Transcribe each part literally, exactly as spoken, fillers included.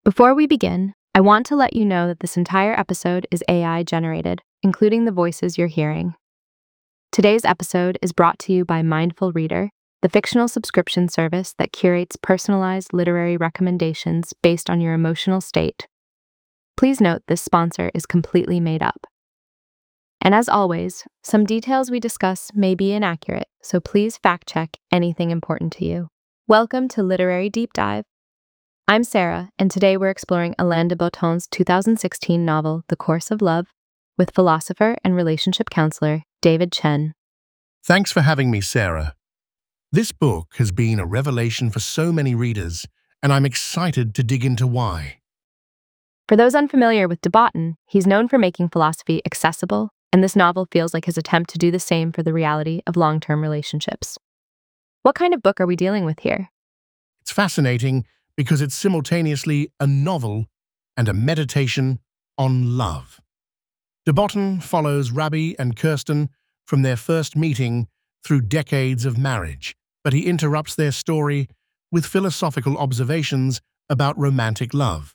Before we begin, I want to let you know that this entire episode is A I generated, including the voices you're hearing. Today's episode is brought to you by Mindful Reader, the fictional subscription service that curates personalized literary recommendations based on your emotional state. Please note this sponsor is completely made up. And as always, some details we discuss may be inaccurate, so please fact-check anything important to you. Welcome to Literary Deep Dive. I'm Sarah, and today we're exploring Alain de Botton's two thousand sixteen novel, The Course of Love, with philosopher and relationship counselor David Chen. Thanks for having me, Sarah. This book has been a revelation for so many readers, and I'm excited to dig into why. For those unfamiliar with de Botton, he's known for making philosophy accessible, and this novel feels like his attempt to do the same for the reality of long-term relationships. What kind of book are we dealing with here? It's fascinating because it's simultaneously a novel and a meditation on love. De Botton follows Rabbi and Kirsten from their first meeting through decades of marriage, but he interrupts their story with philosophical observations about romantic love.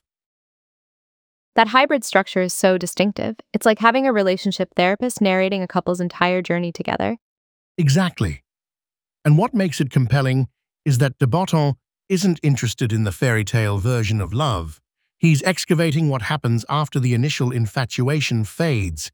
That hybrid structure is so distinctive. It's like having a relationship therapist narrating a couple's entire journey together. Exactly. And what makes it compelling is that de Botton isn't interested in the fairy tale version of love. He's excavating what happens after the initial infatuation fades.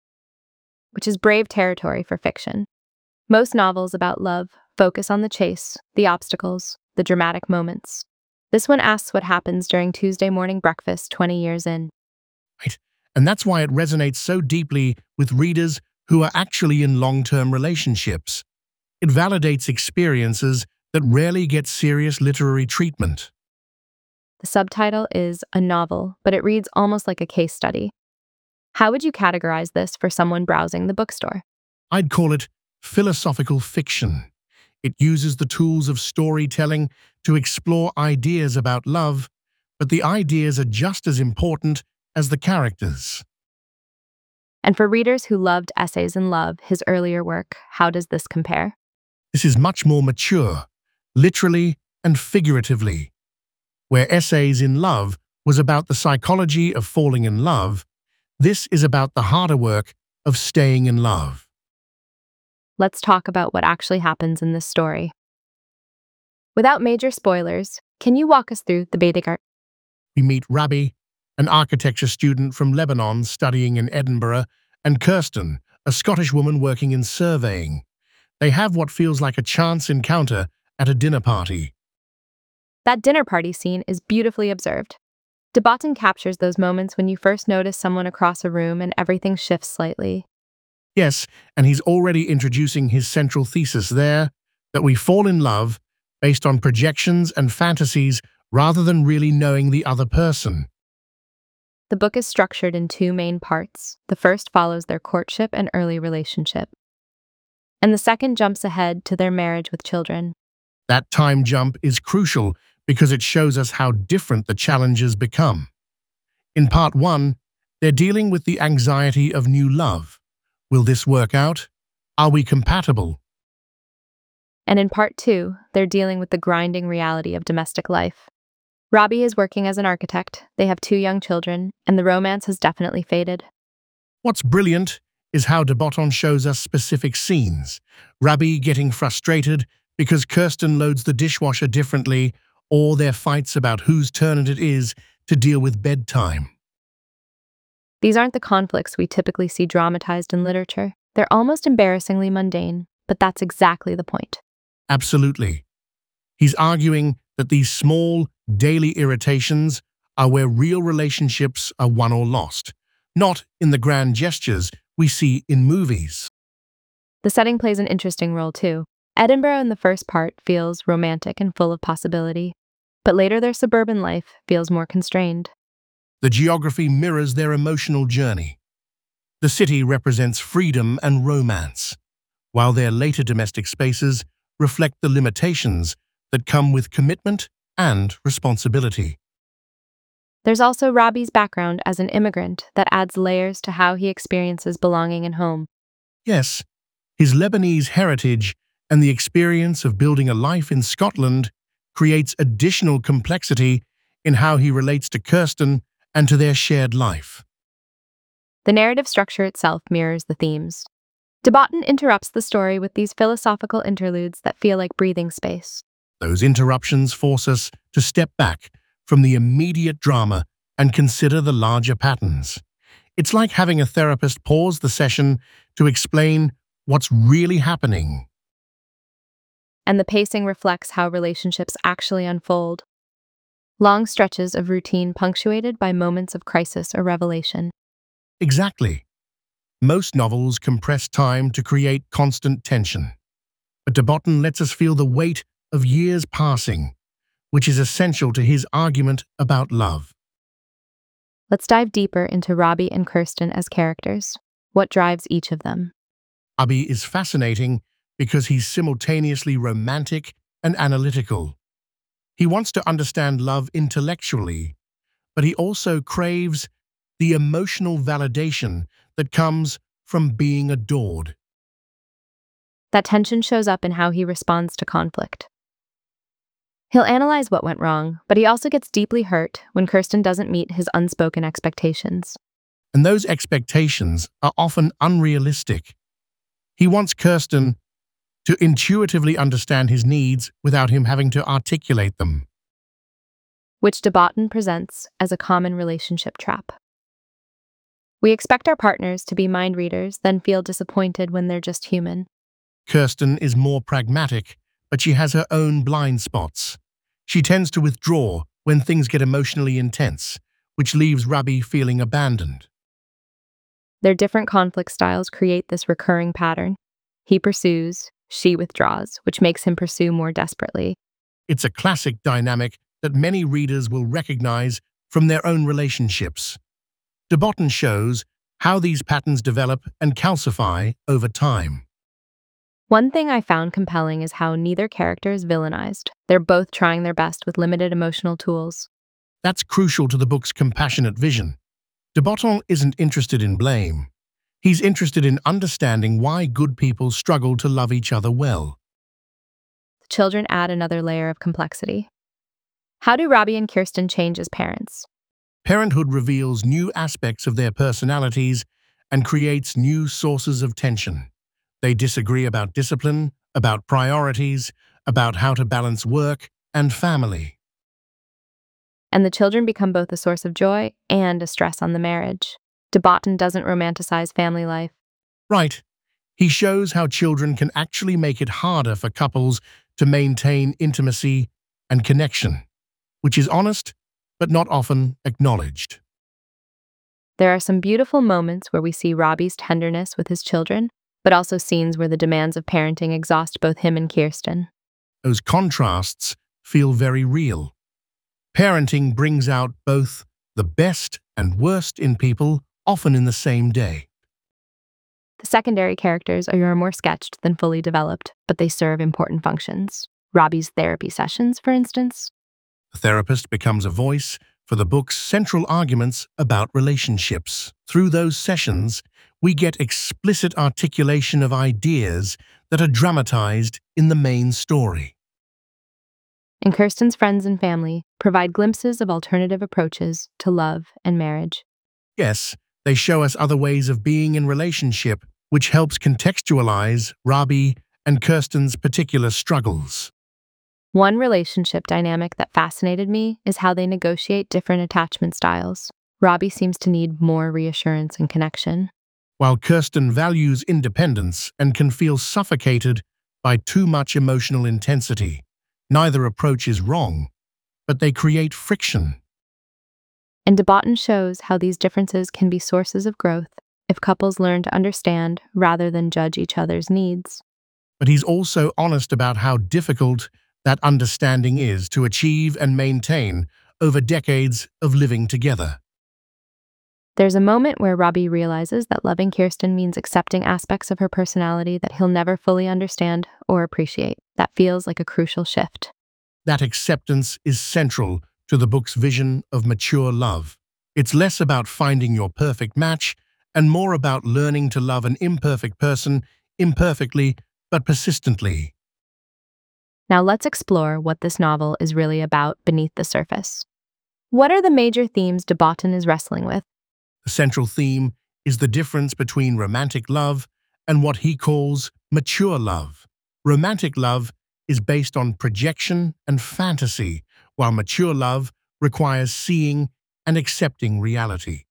Which is brave territory for fiction. Most novels about love focus on the chase, the obstacles, the dramatic moments. This one asks what happens during Tuesday morning breakfast twenty years in. Right. And that's why it resonates so deeply with readers who are actually in long-term relationships. It validates experiences that rarely get serious literary treatment. The subtitle is a novel, but it reads almost like a case study. How would you categorize this for someone browsing the bookstore? I'd call it philosophical fiction. It uses the tools of storytelling to explore ideas about love, but the ideas are just as important as the characters. And for readers who loved Essays in Love, his earlier work, how does this compare? This is much more mature, literally and figuratively. Where Essays in Love was about the psychology of falling in love, this is about the harder work of staying in love. Let's talk about what actually happens in this story. Without major spoilers, can you walk us through the basic art? We meet Rabbi, an architecture student from Lebanon studying in Edinburgh, and Kirsten, a Scottish woman working in surveying. They have what feels like a chance encounter at a dinner party. That dinner party scene is beautifully observed. De Botton captures those moments when you first notice someone across a room and everything shifts slightly. Yes, and he's already introducing his central thesis there, that we fall in love based on projections and fantasies rather than really knowing the other person. The book is structured in two main parts. The first follows their courtship and early relationship, and the second jumps ahead to their marriage with children. That time jump is crucial because it shows us how different the challenges become. In part one, they're dealing with the anxiety of new love. Will this work out? Are we compatible? And in part two, they're dealing with the grinding reality of domestic life. Robbie is working as an architect, they have two young children, and the romance has definitely faded. What's brilliant is how de Botton shows us specific scenes. Rabbi getting frustrated because Kirsten loads the dishwasher differently, or their fights about whose turn it is to deal with bedtime. These aren't the conflicts we typically see dramatized in literature. They're almost embarrassingly mundane, but that's exactly the point. Absolutely. He's arguing that these small, daily irritations are where real relationships are won or lost, not in the grand gestures we see in movies. The setting plays an interesting role too. Edinburgh in the first part feels romantic and full of possibility, but later their suburban life feels more constrained. The geography mirrors their emotional journey. The city represents freedom and romance, while their later domestic spaces reflect the limitations that come with commitment and responsibility. There's also Robbie's background as an immigrant that adds layers to how he experiences belonging in home. Yes, his Lebanese heritage and the experience of building a life in Scotland creates additional complexity in how he relates to Kirsten and to their shared life. The narrative structure itself mirrors the themes. De Botton interrupts the story with these philosophical interludes that feel like breathing space. Those interruptions force us to step back from the immediate drama and consider the larger patterns. It's like having a therapist pause the session to explain what's really happening. And the pacing reflects how relationships actually unfold. Long stretches of routine punctuated by moments of crisis or revelation. Exactly. Most novels compress time to create constant tension. But de Botton lets us feel the weight of years passing, which is essential to his argument about love. Let's dive deeper into Robbie and Kirsten as characters. What drives each of them? Robbie is fascinating because he's simultaneously romantic and analytical. He wants to understand love intellectually, but he also craves the emotional validation that comes from being adored. That tension shows up in how he responds to conflict. He'll analyze what went wrong, but he also gets deeply hurt when Kirsten doesn't meet his unspoken expectations. And those expectations are often unrealistic. He wants Kirsten to intuitively understand his needs without him having to articulate them. Which de Botton presents as a common relationship trap. We expect our partners to be mind readers, then feel disappointed when they're just human. Kirsten is more pragmatic, but she has her own blind spots. She tends to withdraw when things get emotionally intense, which leaves Robbie feeling abandoned. Their different conflict styles create this recurring pattern. He pursues, she withdraws, which makes him pursue more desperately. It's a classic dynamic that many readers will recognize from their own relationships. De Botton shows how these patterns develop and calcify over time. One thing I found compelling is how neither character is villainized. They're both trying their best with limited emotional tools. That's crucial to the book's compassionate vision. De Botton isn't interested in blame. He's interested in understanding why good people struggle to love each other well. The children add another layer of complexity. How do Robbie and Kirsten change as parents? Parenthood reveals new aspects of their personalities and creates new sources of tension. They disagree about discipline, about priorities, about how to balance work and family. And the children become both a source of joy and a stress on the marriage. De Botton doesn't romanticize family life. Right. He shows how children can actually make it harder for couples to maintain intimacy and connection, which is honest, but not often acknowledged. There are some beautiful moments where we see Robbie's tenderness with his children, but also scenes where the demands of parenting exhaust both him and Kirsten. Those contrasts feel very real. Parenting brings out both the best and worst in people, often in the same day. The secondary characters are more sketched than fully developed, but they serve important functions. Robbie's therapy sessions, for instance. The therapist becomes a voice for the book's central arguments about relationships. Through those sessions, we get explicit articulation of ideas that are dramatized in the main story. And Kirsten's friends and family provide glimpses of alternative approaches to love and marriage. Yes, they show us other ways of being in relationship, which helps contextualize Robbie and Kirsten's particular struggles. One relationship dynamic that fascinated me is how they negotiate different attachment styles. Robbie seems to need more reassurance and connection, while Kirsten values independence and can feel suffocated by too much emotional intensity. Neither approach is wrong, but they create friction. And de Botton shows how these differences can be sources of growth if couples learn to understand rather than judge each other's needs. But he's also honest about how difficult that understanding is to achieve and maintain over decades of living together. There's a moment where Robbie realizes that loving Kirsten means accepting aspects of her personality that he'll never fully understand or appreciate. That feels like a crucial shift. That acceptance is central to the book's vision of mature love. It's less about finding your perfect match and more about learning to love an imperfect person imperfectly but persistently. Now let's explore what this novel is really about beneath the surface. What are the major themes de Botton is wrestling with? The central theme is the difference between romantic love and what he calls mature love. Romantic love is based on projection and fantasy, while mature love requires seeing and accepting reality.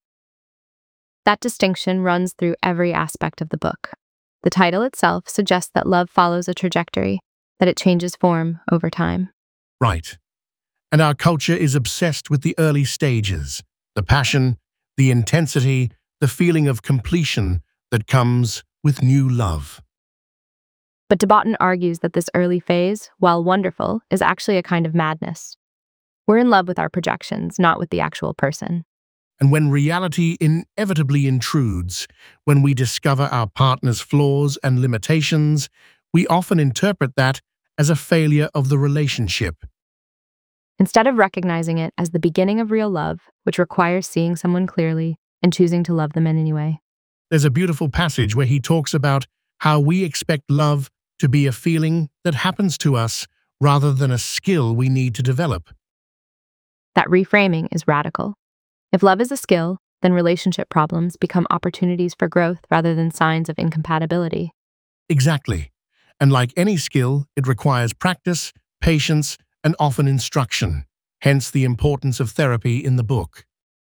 That distinction runs through every aspect of the book. The title itself suggests that love follows a trajectory, that it changes form over time. Right. And our culture is obsessed with the early stages, the passion, the intensity, the feeling of completion that comes with new love. But de Botton argues that this early phase, while wonderful, is actually a kind of madness. We're in love with our projections, not with the actual person. And when reality inevitably intrudes, when we discover our partner's flaws and limitations, we often interpret that as a failure of the relationship. Instead of recognizing it as the beginning of real love, which requires seeing someone clearly and choosing to love them in any way. There's a beautiful passage where he talks about how we expect love to be a feeling that happens to us rather than a skill we need to develop. That reframing is radical. If love is a skill, then relationship problems become opportunities for growth rather than signs of incompatibility. Exactly. And like any skill, it requires practice, patience, and often instruction, hence the importance of therapy in the book.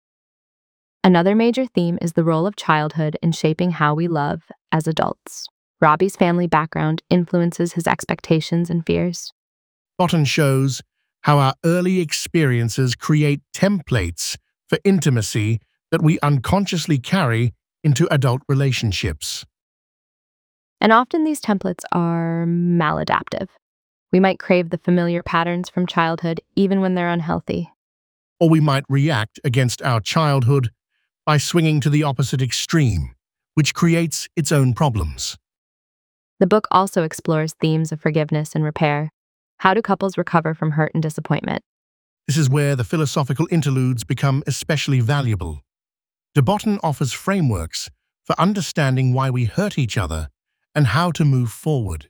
Another major theme is the role of childhood in shaping how we love as adults. Robbie's family background influences his expectations and fears. Botton shows how our early experiences create templates for intimacy that we unconsciously carry into adult relationships. And often these templates are maladaptive. We might crave the familiar patterns from childhood even when they're unhealthy. Or we might react against our childhood by swinging to the opposite extreme, which creates its own problems. The book also explores themes of forgiveness and repair. How do couples recover from hurt and disappointment? This is where the philosophical interludes become especially valuable. De Botton offers frameworks for understanding why we hurt each other and how to move forward.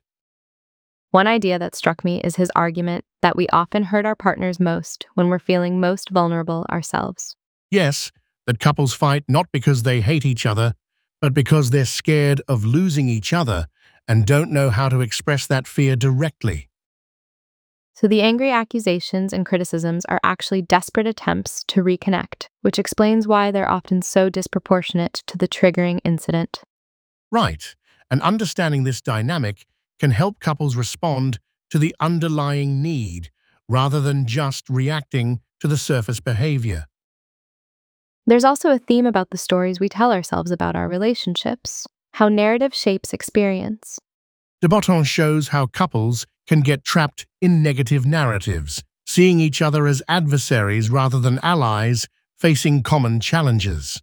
One idea that struck me is his argument that we often hurt our partners most when we're feeling most vulnerable ourselves. Yes, that couples fight not because they hate each other, but because they're scared of losing each other and don't know how to express that fear directly. So the angry accusations and criticisms are actually desperate attempts to reconnect, which explains why they're often so disproportionate to the triggering incident. Right, and understanding this dynamic can help couples respond to the underlying need rather than just reacting to the surface behavior. There's also a theme about the stories we tell ourselves about our relationships, how narrative shapes experience. De Botton shows how couples can get trapped in negative narratives, seeing each other as adversaries rather than allies facing common challenges.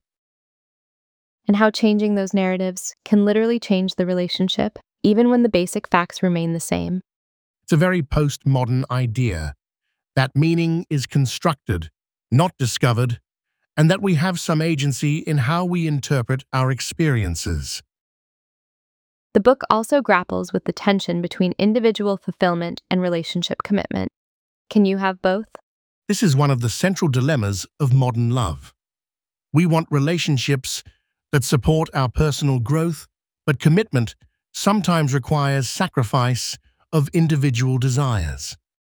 And how changing those narratives can literally change the relationship, even when the basic facts remain the same. It's a very postmodern idea that meaning is constructed, not discovered, and that we have some agency in how we interpret our experiences. The book also grapples with the tension between individual fulfillment and relationship commitment. Can you have both? This is one of the central dilemmas of modern love. We want relationships that support our personal growth, but commitment sometimes requires sacrifice of individual desires.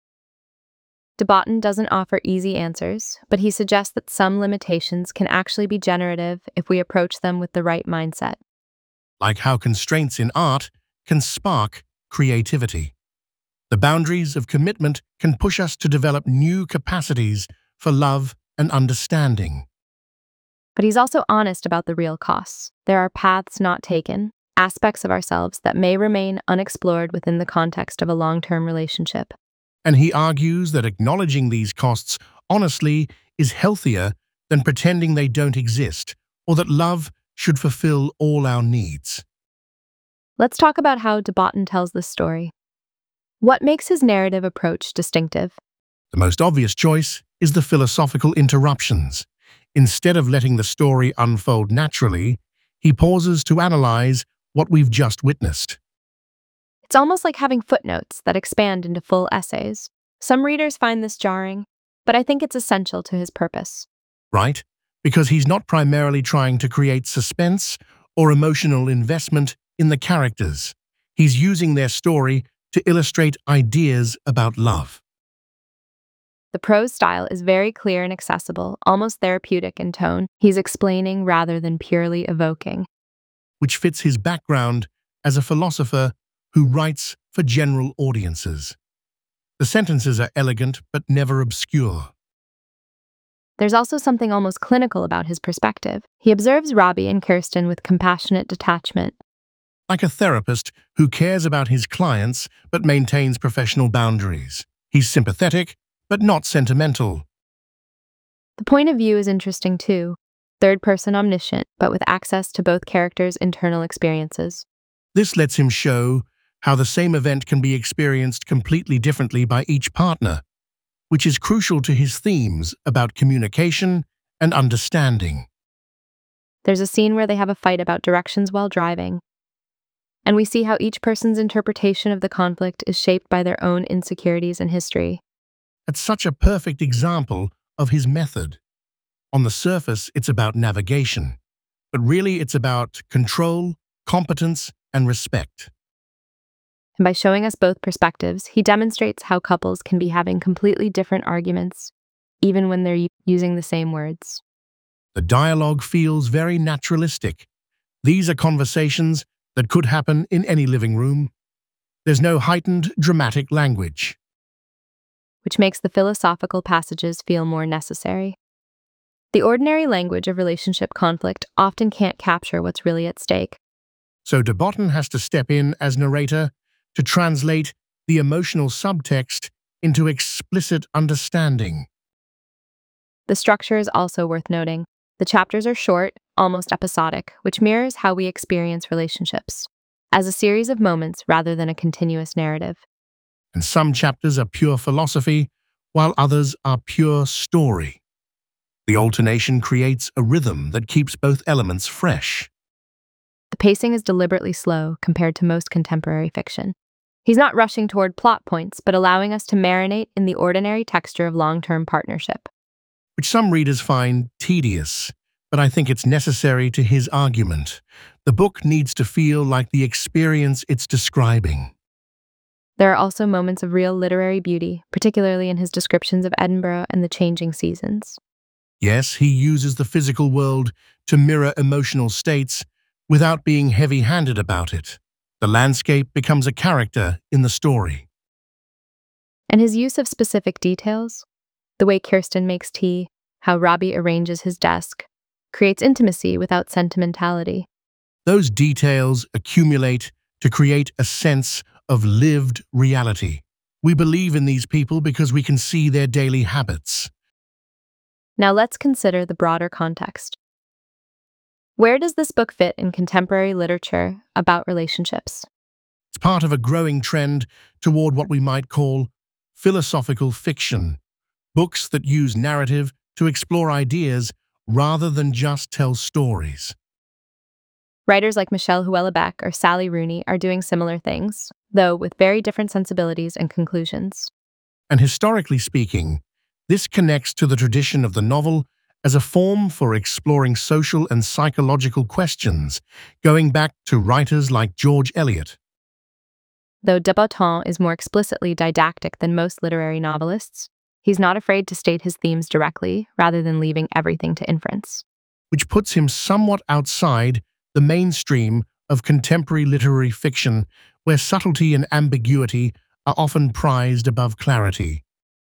De Botton doesn't offer easy answers, but he suggests that some limitations can actually be generative if we approach them with the right mindset. Like how constraints in art can spark creativity. The boundaries of commitment can push us to develop new capacities for love and understanding. But he's also honest about the real costs. There are paths not taken, aspects of ourselves that may remain unexplored within the context of a long-term relationship. And he argues that acknowledging these costs honestly is healthier than pretending they don't exist, or that love should fulfill all our needs. Let's talk about how de Botton tells this story. What makes his narrative approach distinctive? The most obvious choice is the philosophical interruptions. Instead of letting the story unfold naturally, he pauses to analyze what we've just witnessed. It's almost like having footnotes that expand into full essays. Some readers find this jarring, but I think it's essential to his purpose. Right? Because he's not primarily trying to create suspense or emotional investment in the characters. He's using their story to illustrate ideas about love. The prose style is very clear and accessible, almost therapeutic in tone. He's explaining rather than purely evoking. Which fits his background as a philosopher who writes for general audiences. The sentences are elegant but never obscure. There's also something almost clinical about his perspective. He observes Robbie and Kirsten with compassionate detachment. Like a therapist who cares about his clients but maintains professional boundaries. He's sympathetic but not sentimental. The point of view is interesting too. Third-person omniscient, but with access to both characters' internal experiences. This lets him show how the same event can be experienced completely differently by each partner, which is crucial to his themes about communication and understanding. There's a scene where they have a fight about directions while driving, and we see how each person's interpretation of the conflict is shaped by their own insecurities and history. It's such a perfect example of his method. On the surface, it's about navigation, but really it's about control, competence, and respect. And by showing us both perspectives, he demonstrates how couples can be having completely different arguments, even when they're using the same words. The dialogue feels very naturalistic. These are conversations that could happen in any living room. There's no heightened, dramatic language. Which makes the philosophical passages feel more necessary. The ordinary language of relationship conflict often can't capture what's really at stake. So de Botton has to step in as narrator to translate the emotional subtext into explicit understanding. The structure is also worth noting. The chapters are short, almost episodic, which mirrors how we experience relationships, as a series of moments rather than a continuous narrative. And some chapters are pure philosophy, while others are pure story. The alternation creates a rhythm that keeps both elements fresh. The pacing is deliberately slow compared to most contemporary fiction. He's not rushing toward plot points, but allowing us to marinate in the ordinary texture of long-term partnership. Which some readers find tedious, but I think it's necessary to his argument. The book needs to feel like the experience it's describing. There are also moments of real literary beauty, particularly in his descriptions of Edinburgh and the changing seasons. Yes, he uses the physical world to mirror emotional states without being heavy-handed about it. The landscape becomes a character in the story. And his use of specific details, the way Kirsten makes tea, how Robbie arranges his desk, creates intimacy without sentimentality. Those details accumulate to create a sense of lived reality. We believe in these people because we can see their daily habits. Now let's consider the broader context. Where does this book fit in contemporary literature about relationships? It's part of a growing trend toward what we might call philosophical fiction, books that use narrative to explore ideas rather than just tell stories. Writers like Michelle Houellebecq or Sally Rooney are doing similar things, though with very different sensibilities and conclusions. And historically speaking, this connects to the tradition of the novel as a form for exploring social and psychological questions, going back to writers like George Eliot. Though de Botton is more explicitly didactic than most literary novelists, he's not afraid to state his themes directly, rather than leaving everything to inference. Which puts him somewhat outside the mainstream of contemporary literary fiction, where subtlety and ambiguity are often prized above clarity.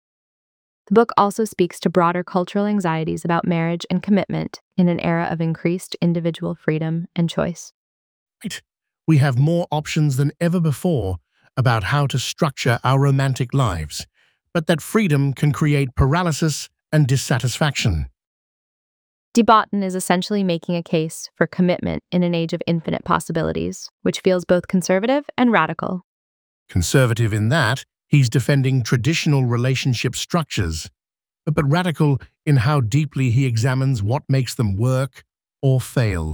The book also speaks to broader cultural anxieties about marriage and commitment in an era of increased individual freedom and choice. Right. We have more options than ever before about how to structure our romantic lives, but that freedom can create paralysis and dissatisfaction. De Botton is essentially making a case for commitment in an age of infinite possibilities, which feels both conservative and radical. Conservative in that he's defending traditional relationship structures, but radical in how deeply he examines what makes them work or fail.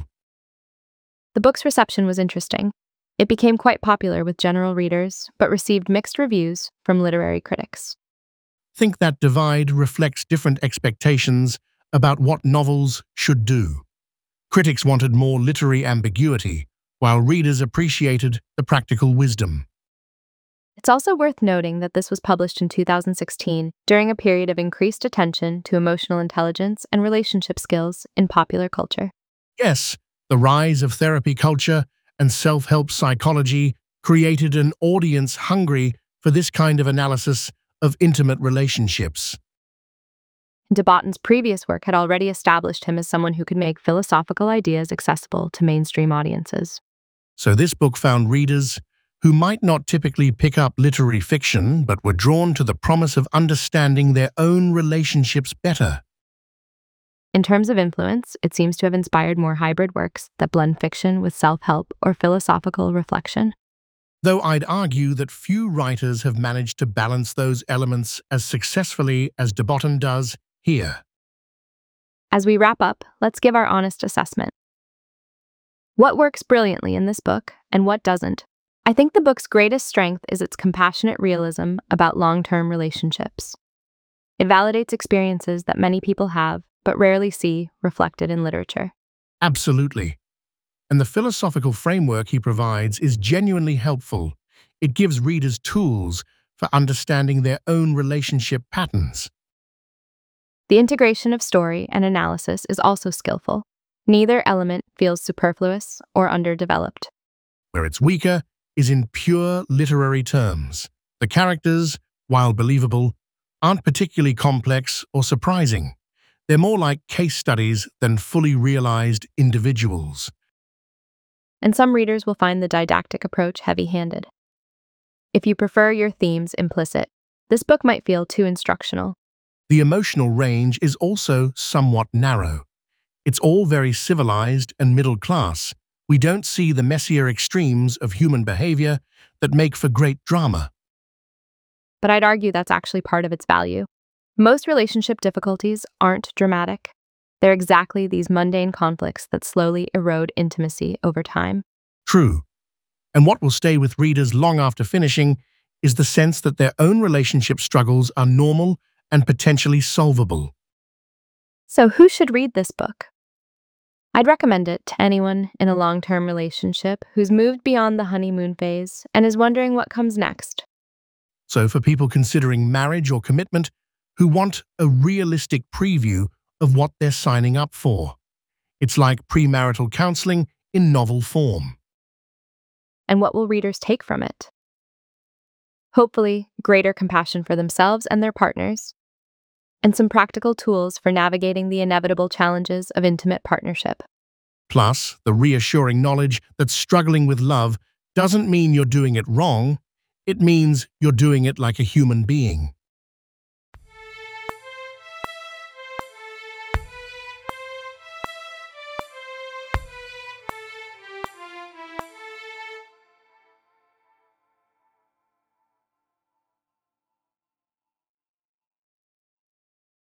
The book's reception was interesting. It became quite popular with general readers, but received mixed reviews from literary critics. think that divide reflects different expectations about what novels should do. Critics wanted more literary ambiguity, while readers appreciated the practical wisdom. It's also worth noting that this was published in two thousand sixteen during a period of increased attention to emotional intelligence and relationship skills in popular culture. Yes, the rise of therapy culture and self-help psychology created an audience hungry for this kind of analysis of intimate relationships. De Botton's previous work had already established him as someone who could make philosophical ideas accessible to mainstream audiences. So this book found readers who might not typically pick up literary fiction but were drawn to the promise of understanding their own relationships better. In terms of influence, it seems to have inspired more hybrid works that blend fiction with self-help or philosophical reflection. Though I'd argue that few writers have managed to balance those elements as successfully as De Botton does here. As we wrap up, let's give our honest assessment. What works brilliantly in this book, and what doesn't? I think the book's greatest strength is its compassionate realism about long-term relationships. It validates experiences that many people have, but rarely see reflected in literature. Absolutely. And the philosophical framework he provides is genuinely helpful. It gives readers tools for understanding their own relationship patterns. The integration of story and analysis is also skillful. Neither element feels superfluous or underdeveloped. Where it's weaker is in pure literary terms. The characters, while believable, aren't particularly complex or surprising. They're more like case studies than fully realized individuals. And some readers will find the didactic approach heavy-handed. If you prefer your themes implicit, this book might feel too instructional. The emotional range is also somewhat narrow. It's all very civilized and middle class. We don't see the messier extremes of human behavior that make for great drama. But I'd argue that's actually part of its value. Most relationship difficulties aren't dramatic. They're exactly these mundane conflicts that slowly erode intimacy over time. True. And what will stay with readers long after finishing is the sense that their own relationship struggles are normal and potentially solvable. So who should read this book? I'd recommend it to anyone in a long-term relationship who's moved beyond the honeymoon phase and is wondering what comes next. So for people considering marriage or commitment who want a realistic preview of what they're signing up for. It's like premarital counseling in novel form. And what will readers take from it? Hopefully, greater compassion for themselves and their partners, and some practical tools for navigating the inevitable challenges of intimate partnership. Plus, the reassuring knowledge that struggling with love doesn't mean you're doing it wrong. It means you're doing it like a human being.